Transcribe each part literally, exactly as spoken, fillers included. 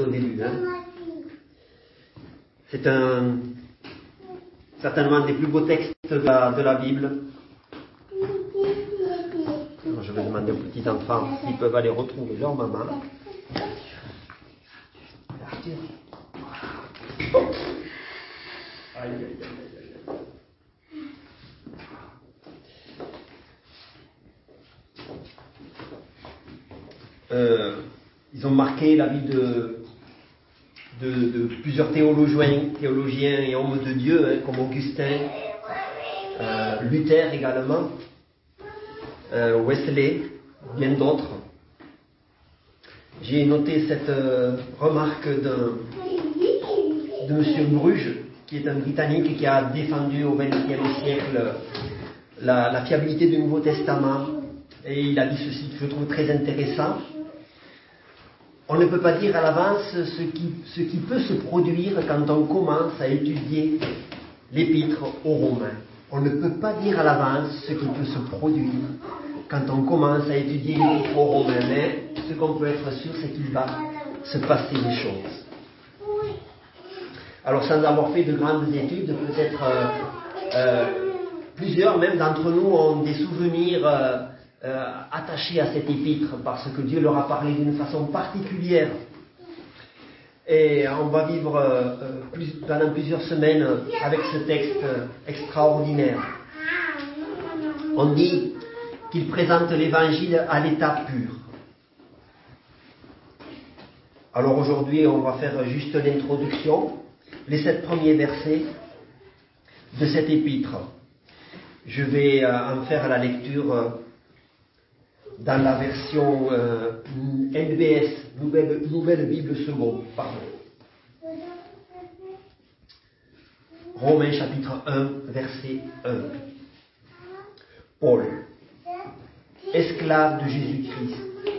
début. Hein. C'est un, certainement un des plus beaux textes de la, de la Bible. Alors, je vais demander aux petits enfants s'ils peuvent aller retrouver leur maman. Arthur. Oh. Aïe, aïe, aïe, aïe, aïe. Euh, ils ont marqué la vie de, de, de plusieurs théologiens, théologiens et hommes de Dieu, hein, comme Augustin, euh, Luther également, euh, Wesley, bien d'autres. J'ai noté cette euh, remarque d'un, de M. Bruges, qui est un Britannique qui a défendu au vingtième siècle la, la fiabilité du Nouveau Testament. Et il a dit ceci que je trouve très intéressant. On ne peut pas dire à l'avance ce qui, ce qui peut se produire quand on commence à étudier l'épître aux Romains. On ne peut pas dire à l'avance ce qui peut se produire quand on commence à étudier l'épître aux Romains. Mais ce qu'on peut être sûr, c'est qu'il va se passer des choses. Alors, sans avoir fait de grandes études, peut-être euh, euh, plusieurs même d'entre nous ont des souvenirs euh, euh, attachés à cette épître parce que Dieu leur a parlé d'une façon particulière. Et on va vivre euh, plus, pendant plusieurs semaines avec ce texte euh, extraordinaire. On dit qu'il présente l'évangile à l'état pur. Alors aujourd'hui, on va faire juste l'introduction. Les sept premiers versets de cette épître. Je vais euh, en faire la lecture euh, dans la version euh, N B S, Nouvelle, Nouvelle Bible Seconde. Pardon. Romains chapitre un, verset un. Paul, esclave de Jésus-Christ,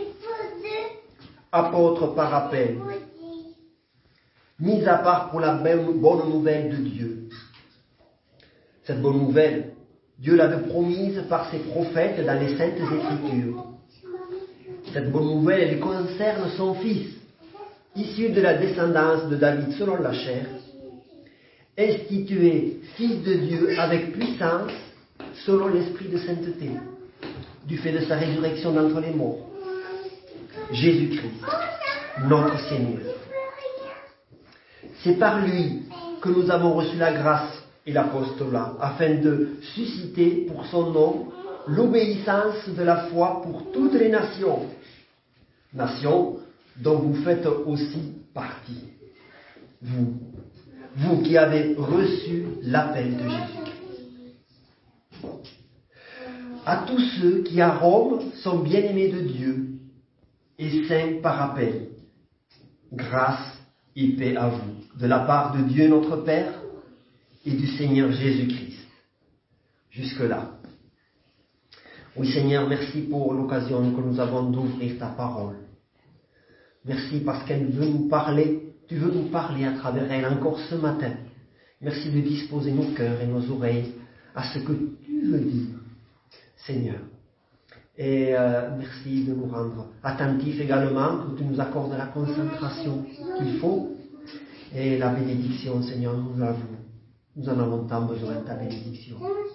apôtre par appel, mis à part pour la bonne nouvelle de Dieu. Cette bonne nouvelle, Dieu l'avait promise par ses prophètes dans les Saintes Écritures. Cette bonne nouvelle, elle concerne son fils, issu de la descendance de David selon la chair, institué fils de Dieu avec puissance selon l'esprit de sainteté, du fait de sa résurrection d'entre les morts. Jésus-Christ, notre Seigneur. C'est par lui que nous avons reçu la grâce et l'apostolat, afin de susciter pour son nom l'obéissance de la foi pour toutes les nations, nations dont vous faites aussi partie. Vous, vous qui avez reçu l'appel de Jésus. À tous ceux qui à Rome sont bien-aimés de Dieu et saints par appel, grâce et paix à vous, de la part de Dieu notre Père et du Seigneur Jésus-Christ. Jusque-là. Oui Seigneur, merci pour l'occasion que nous avons d'ouvrir ta parole. Merci parce qu'elle veut nous parler, tu veux nous parler à travers elle encore ce matin. Merci de disposer nos cœurs et nos oreilles à ce que tu veux dire, Seigneur. Et euh, merci de nous rendre attentifs également, que tu nous accordes la concentration qu'il faut. Et la bénédiction, Seigneur, nous l'avons. Nous en avons tant besoin de ta bénédiction.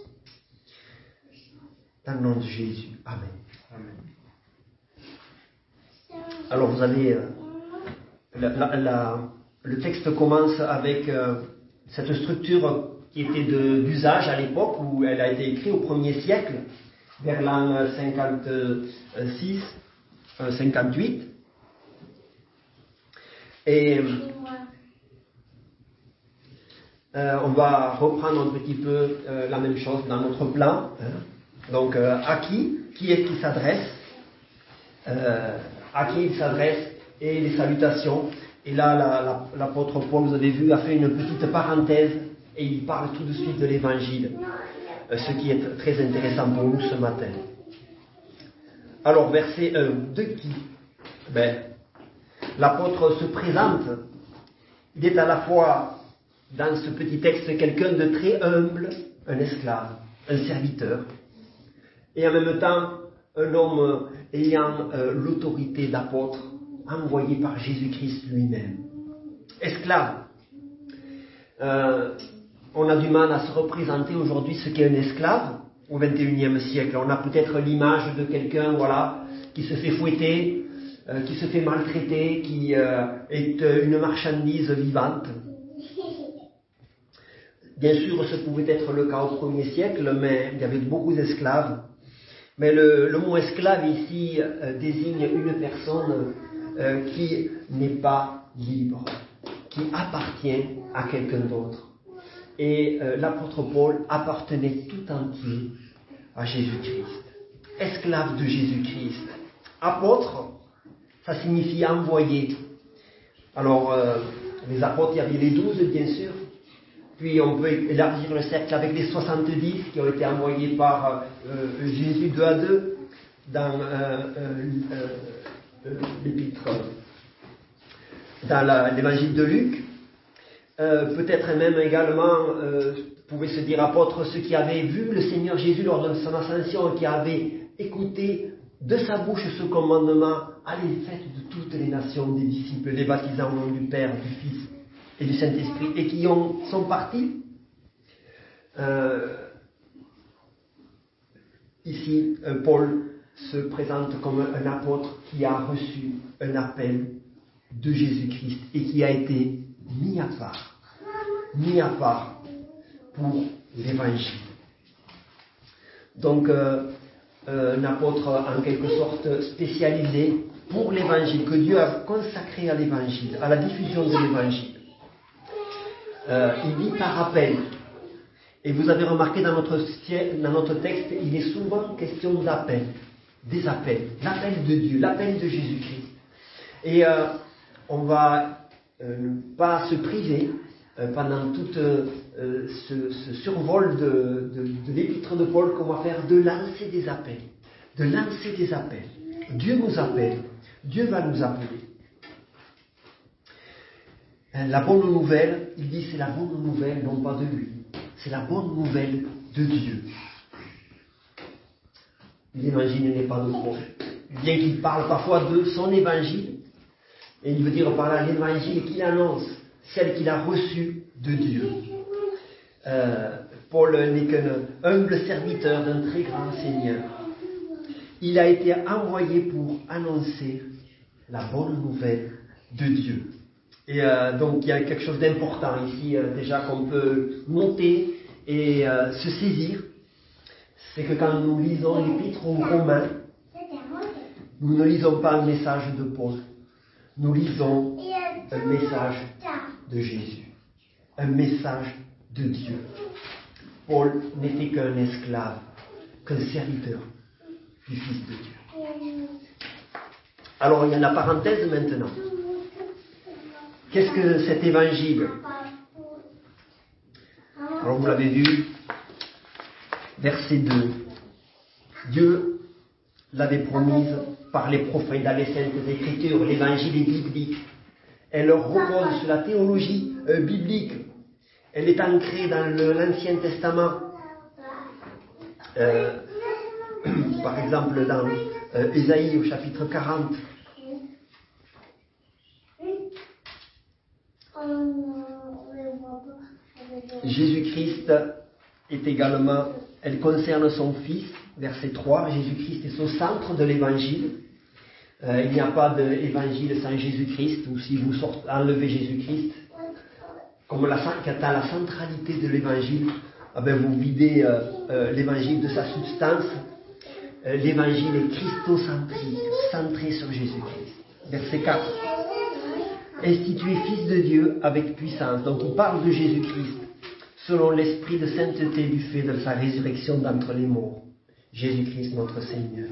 Dans le nom de Jésus. Amen. Amen. Alors vous avez... Euh, la, la, la, le texte commence avec euh, cette structure qui était de, d'usage à l'époque où elle a été écrite au premier siècle, vers l'an cinquante-six, cinquante-huit. Et euh, on va reprendre un petit peu euh, la même chose dans notre plan. Hein. Donc, euh, à qui Qui est-ce qui s'adresse euh, À qui il s'adresse et les salutations. Et là, la, la, l'apôtre Paul, vous avez vu, a fait une petite parenthèse et il parle tout de suite de l'évangile. Ce qui est très intéressant pour nous ce matin. Alors, verset un, de qui ben, l'apôtre se présente. Il est à la fois, dans ce petit texte, quelqu'un de très humble, un esclave, un serviteur, et en même temps, un homme ayant euh, l'autorité d'apôtre envoyé par Jésus-Christ lui-même. Esclave. Euh, on a du mal à se représenter aujourd'hui ce qu'est un esclave au vingt et unième siècle. On a peut-être l'image de quelqu'un, voilà, qui se fait fouetter, euh, qui se fait maltraiter, qui euh, est une marchandise vivante. Bien sûr, ce pouvait être le cas au premier siècle, mais il y avait beaucoup d'esclaves. Mais le, le mot esclave ici euh, désigne une personne euh, qui n'est pas libre, qui appartient à quelqu'un d'autre. Et euh, l'apôtre Paul appartenait tout entier à Jésus-Christ. Esclave de Jésus-Christ. Apôtre, ça signifie envoyé. Alors, euh, les apôtres, il y avait les douze, bien sûr. Puis on peut élargir le cercle avec les soixante-dix qui ont été envoyés par euh, Jésus deux à deux dans euh, euh, euh, l'épître, dans la, l'évangile de Luc. Euh, peut-être même également, euh, pouvait se dire apôtre, ceux qui avaient vu le Seigneur Jésus lors de son ascension et qui avaient écouté de sa bouche ce commandement, allez, faites de toutes les nations des disciples, les baptisant au nom du Père, du Fils et du Saint-Esprit, et qui ont, sont partis. Euh, ici, euh, Paul se présente comme un apôtre qui a reçu un appel de Jésus-Christ et qui a été mis à part, mis à part pour l'évangile. Donc, euh, un apôtre en quelque sorte spécialisé pour l'évangile, que Dieu a consacré à l'évangile, à la diffusion de l'évangile. Euh, il dit par appel. Et vous avez remarqué dans notre, dans notre texte, il est souvent question d'appel, des appels, l'appel de Dieu, l'appel de Jésus-Christ. Et euh, on va euh, pas se priver euh, pendant tout euh, ce, ce survol de, de, de l'épître de Paul qu'on va faire de lancer des appels, de lancer des appels. Dieu nous appelle, Dieu va nous appeler. La bonne nouvelle, il dit, c'est la bonne nouvelle, non pas de lui. C'est la bonne nouvelle de Dieu. L'évangile n'est pas de Paul. Bien qu'il parle parfois de son évangile, et il veut dire par là l'évangile qu'il annonce, celle qu'il a reçue de Dieu. Euh, Paul n'est qu'un humble serviteur d'un très grand Seigneur. Il a été envoyé pour annoncer la bonne nouvelle de Dieu. Et euh, donc il y a quelque chose d'important ici euh, déjà qu'on peut noter et euh, se saisir, c'est que quand nous lisons l'épître aux Romains, nous ne lisons pas un message de Paul, nous lisons un message de Jésus, un message de Dieu. Paul n'était qu'un esclave, qu'un serviteur du Fils de Dieu. Alors il y a la parenthèse maintenant. Qu'est-ce que cet évangile? Alors vous l'avez vu, verset deux. Dieu l'avait promise par les prophètes dans les Saintes Écritures, l'évangile est biblique. Elle repose sur la théologie euh, biblique. Elle est ancrée dans le, l'Ancien Testament. Euh, par exemple dans euh, Ésaïe au chapitre quarante. Jésus-Christ est également, elle concerne son Fils, verset trois, Jésus-Christ est au centre de l'évangile. Euh, il n'y a pas d'évangile sans Jésus-Christ, ou si vous sortez, enlevez Jésus-Christ, comme la, dans la centralité de l'évangile, eh bien, vous videz euh, euh, l'évangile de sa substance. Euh, l'évangile est christocentrique, centré sur Jésus-Christ. Verset quatre. Institué Fils de Dieu avec puissance. Donc il parle de Jésus-Christ, selon l'esprit de sainteté du fait de sa résurrection d'entre les morts. Jésus-Christ notre Seigneur.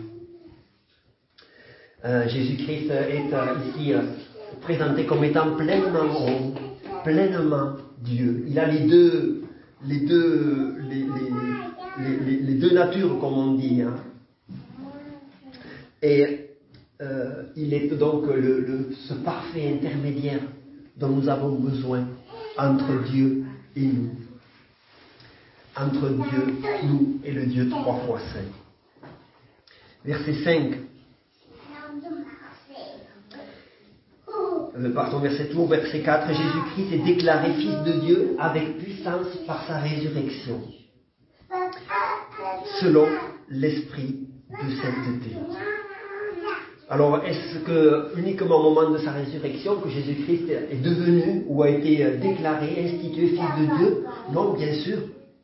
Euh, Jésus-Christ est euh, ici euh, présenté comme étant pleinement homme, pleinement Dieu. Il a les deux, les deux, les, les, les, les deux natures, comme on dit. Hein. Et euh, il est donc le, le, ce parfait intermédiaire dont nous avons besoin entre Dieu et nous. Entre Dieu, nous et le Dieu trois fois saint. Verset cinq. euh, pardon, verset trois, verset quatre, Jésus-Christ est déclaré Fils de Dieu avec puissance par sa résurrection, selon l'esprit de sainteté. Alors, est-ce que uniquement au moment de sa résurrection que Jésus-Christ est devenu ou a été déclaré, institué Fils de Dieu? Non, bien sûr.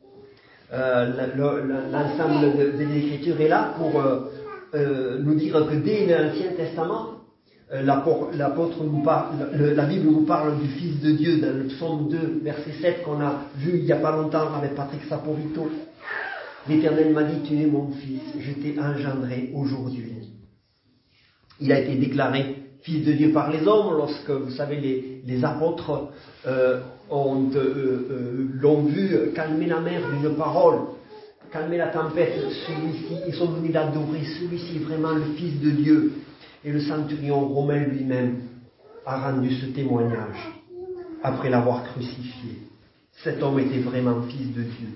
Euh, l'ensemble des Écritures est là pour euh, euh, nous dire que dès l'Ancien Testament, euh, l'apôtre nous parle, le, la Bible nous parle du Fils de Dieu dans le psaume deux, verset sept qu'on a vu il n'y a pas longtemps avec Patrick Saporito. L'Éternel m'a dit, tu es mon fils, je t'ai engendré aujourd'hui. Il a été déclaré Fils de Dieu par les hommes lorsque, vous savez, les, les apôtres euh, ont, euh, euh, l'ont vu calmer la mer d'une parole, calmer la tempête. Celui-ci, ils sont venus l'adorer. Celui-ci est vraiment le Fils de Dieu. Et le centurion romain lui-même a rendu ce témoignage après l'avoir crucifié. Cet homme était vraiment Fils de Dieu.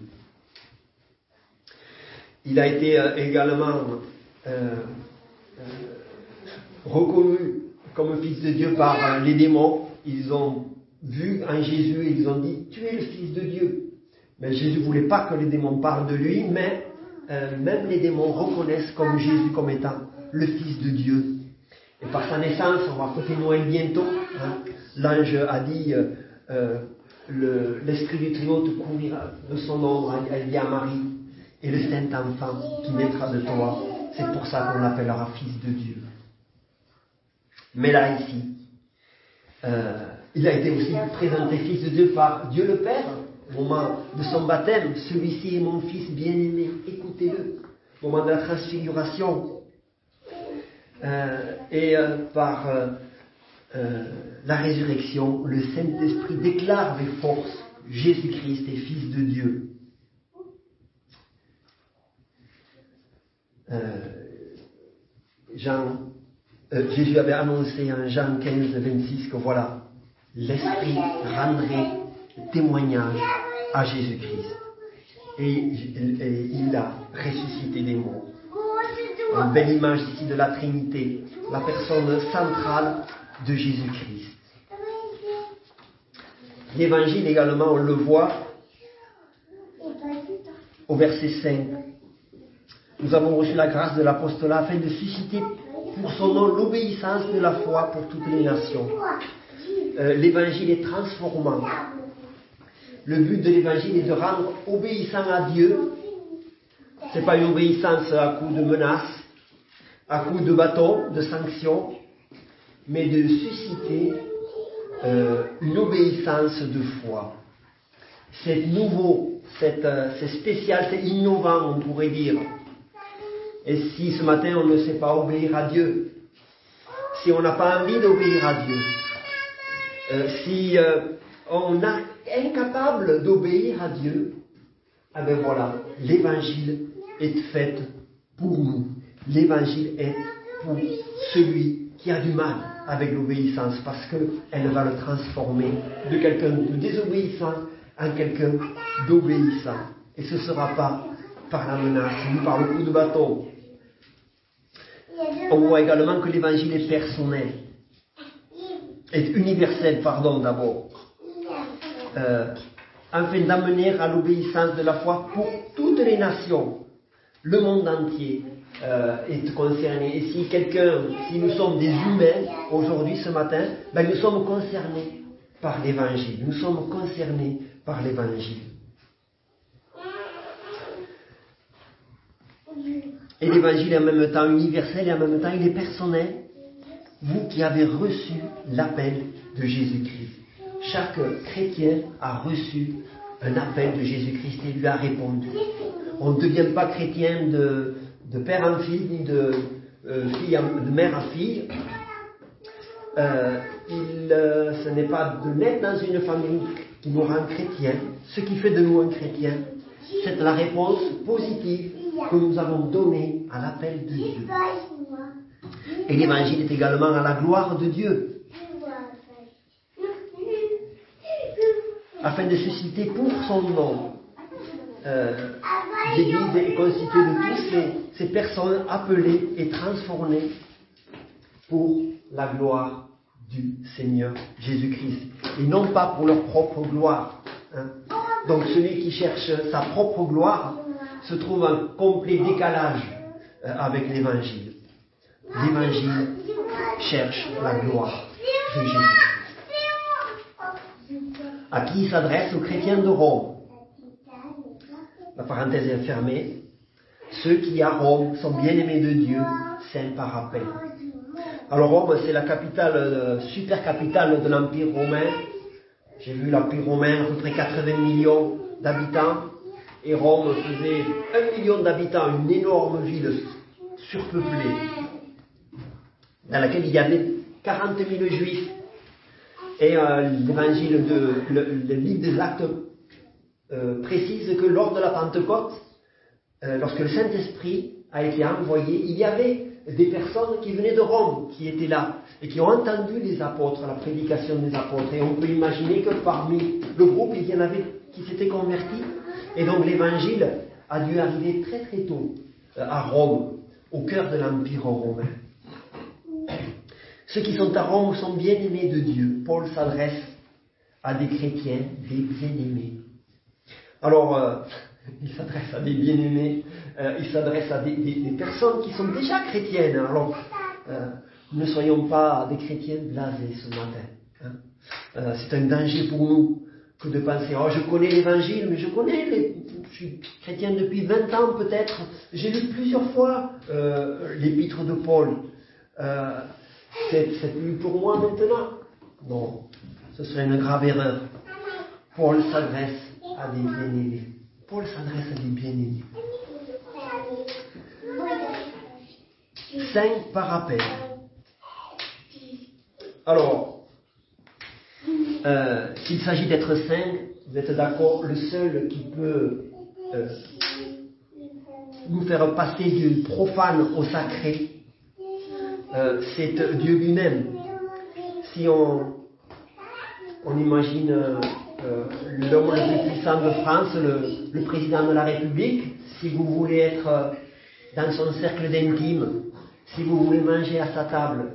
Il a été euh, également euh, euh, reconnu comme Fils de Dieu par euh, les démons. Ils ont vu en Jésus et ils ont dit, tu es le Fils de Dieu. Mais Jésus ne voulait pas que les démons parlent de lui, mais euh, même les démons reconnaissent comme Jésus comme étant le Fils de Dieu. Et par sa naissance, on va fêter Noël bientôt, hein, l'ange a dit, euh, euh, le, l'Esprit du Très-Haut te couvrira de son ombre, elle dit à Marie, et le Saint-Enfant qui naîtra de toi, c'est pour ça qu'on l'appellera Fils de Dieu. Mais là, ici, euh, il a été aussi présenté Fils de Dieu par Dieu le Père, au moment de son baptême. Celui-ci est mon Fils bien-aimé, écoutez-le. Au moment de la transfiguration. Euh, et euh, par euh, euh, la résurrection, le Saint-Esprit déclare avec force Jésus-Christ est Fils de Dieu. Euh, Jean Euh, Jésus avait annoncé en Jean quinze, vingt-six que voilà, l'Esprit rendrait témoignage à Jésus-Christ. Et, et il a ressuscité des morts. Une belle image ici de la Trinité, la personne centrale de Jésus-Christ. L'Évangile également, on le voit au verset cinq. Nous avons reçu la grâce de l'apostolat afin de susciter pour son nom l'obéissance de la foi pour toutes les nations. Euh, l'évangile est transformant. Le but de l'évangile est de rendre obéissant à Dieu. Ce n'est pas une obéissance à coup de menaces, à coup de bâton, de sanctions, mais de susciter euh, une obéissance de foi. C'est nouveau, c'est, euh, c'est spécial, c'est innovant, on pourrait dire. Et si ce matin on ne sait pas obéir à Dieu, si on n'a pas envie d'obéir à Dieu, euh, si euh, on est incapable d'obéir à Dieu, eh bien voilà, l'évangile est fait pour nous. L'évangile est pour celui qui a du mal avec l'obéissance, parce qu'elle va le transformer de quelqu'un de désobéissant en quelqu'un d'obéissant. Et ce ne sera pas par la menace, ni par le coup de bâton. On voit également que l'évangile est personnel, est universel, pardon, d'abord, euh, afin d'amener à l'obéissance de la foi pour toutes les nations. Le monde entier euh, est concerné. Et si quelqu'un, si nous sommes des humains aujourd'hui, ce matin, ben nous sommes concernés par l'évangile. Nous sommes concernés par l'évangile. Et l'évangile est en même temps universel et en même temps il est personnel. Vous qui avez reçu l'appel de Jésus-Christ. Chaque chrétien a reçu un appel de Jésus-Christ et lui a répondu. On ne devient pas chrétien de, de père en fille, ni de, euh, fille en, de mère en fille. Euh, il, euh, ce n'est pas de naître dans une famille qui nous rend chrétien. Ce qui fait de nous un chrétien, c'est la réponse positive que nous avons donnée à l'appel de Dieu. Et l'évangile est également à la gloire de Dieu, afin de susciter pour son nom. Euh, L'Église est constituée de toutes ces, ces personnes appelées et transformées pour la gloire du Seigneur Jésus-Christ, et non pas pour leur propre gloire. Hein. Donc celui qui cherche sa propre gloire se trouve un complet décalage euh, avec l'Évangile. L'Évangile cherche la gloire de Jésus. À qui il s'adresse? Aux chrétiens de Rome. La parenthèse est fermée. Ceux qui à Rome sont bien-aimés de Dieu, saints par appel. Alors Rome, c'est la capitale, euh, super capitale de l'Empire romain. J'ai vu l'Empire romain, à peu près quatre-vingts millions d'habitants. Et Rome faisait un million d'habitants, une énorme ville surpeuplée, dans laquelle il y avait quarante mille juifs. Et euh, l'évangile de le, le livre des Actes euh, précise que lors de la Pentecôte, euh, lorsque le Saint-Esprit a été envoyé, il y avait des personnes qui venaient de Rome, qui étaient là, et qui ont entendu les apôtres, la prédication des apôtres. Et on peut imaginer que parmi le groupe, il y en avait qui s'étaient convertis. Et donc l'évangile a dû arriver très très tôt euh, à Rome, au cœur de l'Empire romain. Ceux qui sont à Rome sont bien-aimés de Dieu. Paul s'adresse à des chrétiens, des bien-aimés. Alors, euh, il s'adresse à des bien-aimés, euh, il s'adresse à des, des, des personnes qui sont déjà chrétiennes. Alors, euh, ne soyons pas des chrétiens blasés ce matin. Hein. Euh, c'est un danger pour nous que de penser, oh, je connais l'évangile, mais je connais, les, je suis chrétien depuis vingt ans peut-être, j'ai lu plusieurs fois euh, l'épître de Paul. Euh, c'est, c'est plus pour moi maintenant. Non, ce serait une grave erreur. Paul s'adresse à des bien-aimés. Paul s'adresse à des bien-aimés. Saint par appel. Alors, euh, s'il s'agit d'être saint, vous êtes d'accord, le seul qui peut euh, nous faire passer du profane au sacré, euh, c'est Dieu lui-même. Si on, on imagine euh, euh, l'homme le plus puissant de France, le, le président de la République, si vous voulez être euh, dans son cercle d'intime, si vous voulez manger à sa table,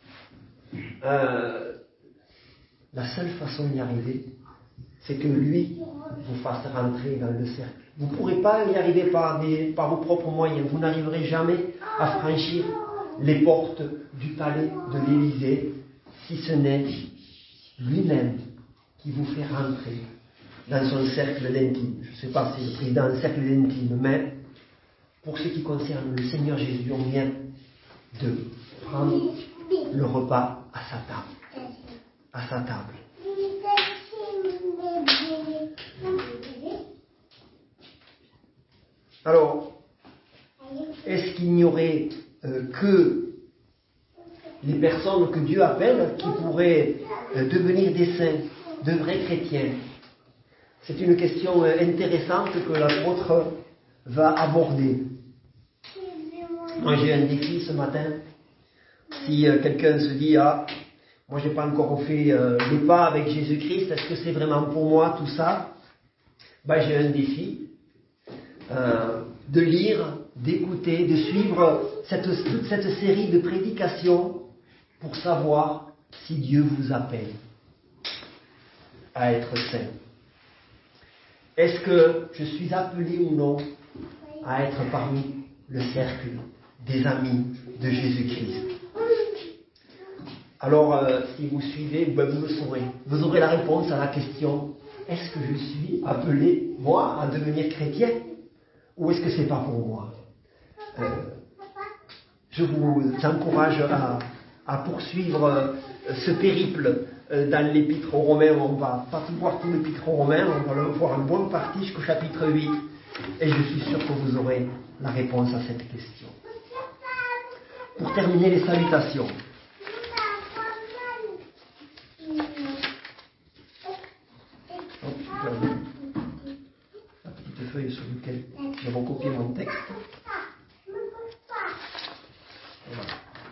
euh, la seule façon d'y arriver, c'est que lui vous fasse rentrer dans le cercle. Vous ne pourrez pas y arriver par, des, par vos propres moyens. Vous n'arriverez jamais à franchir les portes du palais de l'Élysée si ce n'est lui-même qui vous fait rentrer dans son cercle d'intime. Je ne sais pas si le président a un cercle d'intime, mais pour ce qui concerne le Seigneur Jésus, on vient de prendre le repas à sa table. À sa table. Alors, est-ce qu'il n'y aurait euh, que les personnes que Dieu appelle qui pourraient euh, devenir des saints, de vrais chrétiens? C'est une question euh, intéressante que l'apôtre va aborder. Moi, j'ai un défi ce matin. Si euh, quelqu'un se dit, ah, moi, j'ai pas encore fait euh, le pas avec Jésus-Christ, est-ce que c'est vraiment pour moi tout ça? Ben, j'ai un défi. Euh, de lire, d'écouter, de suivre cette, toute cette série de prédications pour savoir si Dieu vous appelle à être saint. Est-ce que je suis appelé ou non à être parmi le cercle des amis de Jésus-Christ? Alors, euh, si vous suivez, ben, vous le saurez. Vous aurez la réponse à la question, est-ce que je suis appelé, moi, à devenir chrétien? Ou est-ce que c'est pas pour moi? euh, Je vous encourage à, à poursuivre euh, ce périple euh, dans l'épître aux Romains. On va pas tout voir tout l'épître aux Romains, on va le voir en bonne partie jusqu'au chapitre huit. Et je suis sûr que vous aurez la réponse à cette question. Pour terminer, les salutations. Feuille sur lequel j'ai recopié mon texte. Voilà.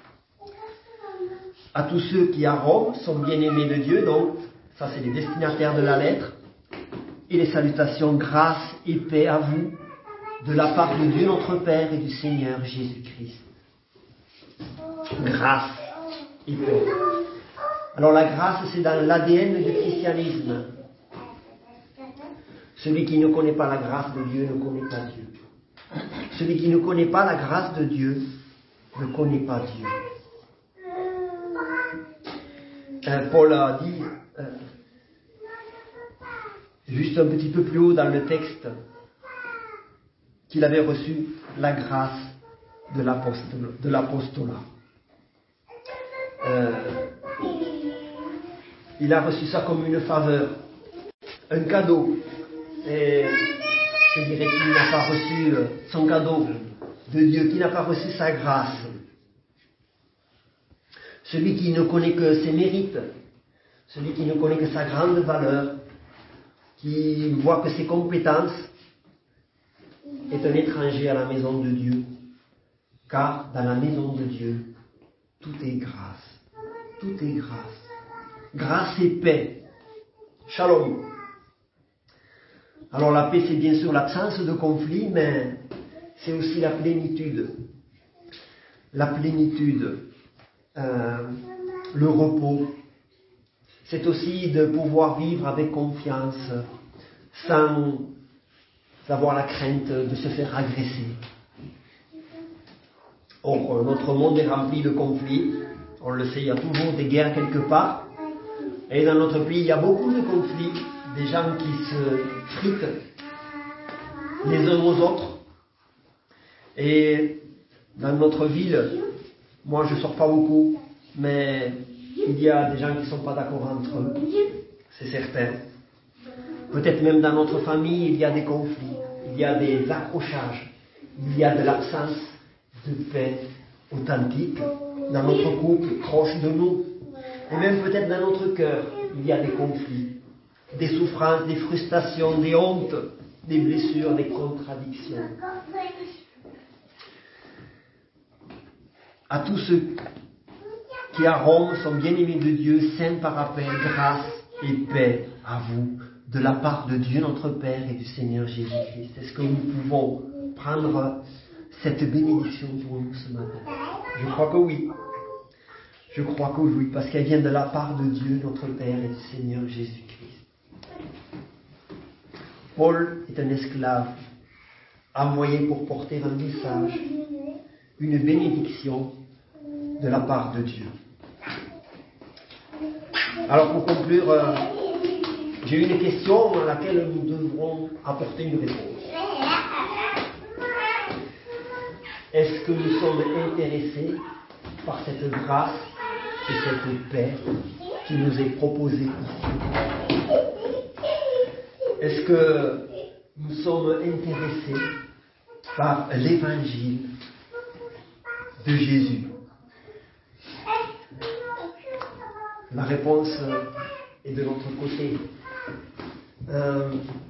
À tous ceux qui à Rome sont bien-aimés de Dieu, donc ça c'est les destinataires de la lettre, et les salutations grâce et paix à vous de la part de Dieu notre Père et du Seigneur Jésus-Christ. Grâce et paix. Alors la grâce, c'est dans l'A D N du christianisme. Celui qui ne connaît pas la grâce de Dieu ne connaît pas Dieu. Celui qui ne connaît pas la grâce de Dieu ne connaît pas Dieu. Euh, Paul a dit, euh, juste un petit peu plus haut dans le texte, qu'il avait reçu la grâce de l'apostolat. Euh, il a reçu ça comme une faveur, un cadeau. Et je dirais qu'il n'a pas reçu son cadeau de Dieu, qu'il n'a pas reçu sa grâce. Celui qui ne connaît que ses mérites, celui qui ne connaît que sa grande valeur, qui voit que ses compétences, est un étranger à la maison de Dieu. Car dans la maison de Dieu, tout est grâce. Tout est grâce. Grâce et paix. Shalom. Alors la paix, c'est bien sûr l'absence de conflit, mais c'est aussi la plénitude. La plénitude, euh, le repos. C'est aussi de pouvoir vivre avec confiance, sans avoir la crainte de se faire agresser. Or, notre monde est rempli de conflits. On le sait, il y a toujours des guerres quelque part. Et dans notre pays, il y a beaucoup de conflits. Des gens qui se fritent les uns aux autres. Et dans notre ville, moi je ne sors pas beaucoup, mais il y a des gens qui ne sont pas d'accord entre eux, c'est certain. Peut-être même dans notre famille, il y a des conflits, il y a des accrochages, il y a de l'absence de paix authentique dans notre couple, proche de nous. Et même peut-être dans notre cœur, il y a des conflits. Des souffrances, des frustrations, des hontes, des blessures, des contradictions. À tous ceux qui à Rome sont bien-aimés de Dieu, saints par appel, grâce et paix à vous, de la part de Dieu notre Père et du Seigneur Jésus-Christ. Est-ce que nous pouvons prendre cette bénédiction pour nous ce matin? Je crois que oui. Je crois que oui, parce qu'elle vient de la part de Dieu notre Père et du Seigneur Jésus-Christ. Paul est un esclave envoyé pour porter un message, une bénédiction de la part de Dieu. Alors pour conclure, euh, j'ai une question à laquelle nous devrons apporter une réponse. Est-ce que nous sommes intéressés par cette grâce et cette paix qui nous est proposée ici? Est-ce que nous sommes intéressés par l'évangile de Jésus? La réponse est de notre côté. Euh,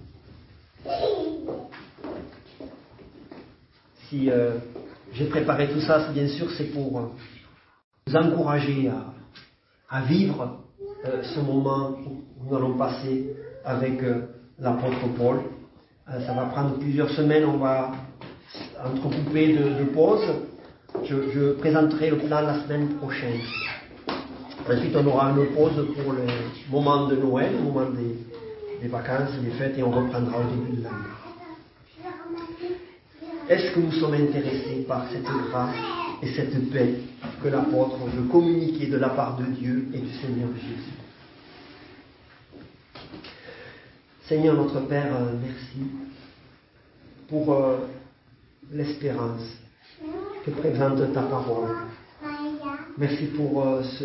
si euh, j'ai préparé tout ça, bien sûr, c'est pour vous encourager à, à vivre euh, ce moment où nous allons passer avec euh, l'apôtre Paul. Euh, ça va prendre plusieurs semaines, on va entrecouper de, de pauses. Je, je présenterai le plan la semaine prochaine. Ensuite, on aura une pause pour le moment de Noël, le moment des, des vacances, des fêtes, et on reprendra au début de l'année. Est-ce que nous sommes intéressés par cette grâce et cette paix que l'apôtre veut communiquer de la part de Dieu et du Seigneur Jésus? Seigneur notre Père, merci pour euh, l'espérance que présente ta parole. Merci pour euh, ce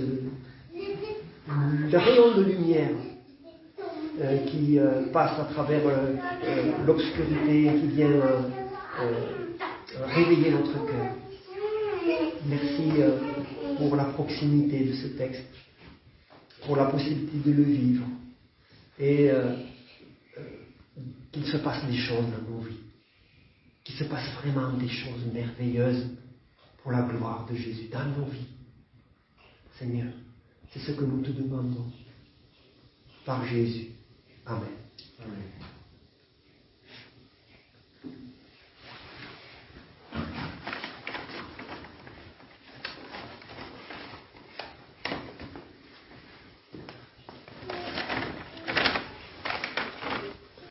le rayon de lumière euh, qui euh, passe à travers euh, euh, l'obscurité, qui vient euh, euh, réveiller notre cœur. Merci euh, pour la proximité de ce texte, pour la possibilité de le vivre et euh, euh, qu'il se passe des choses dans nos vies, qu'il se passe vraiment des choses merveilleuses pour la gloire de Jésus dans nos vies. Seigneur, c'est ce que nous te demandons par Jésus. Amen. Amen.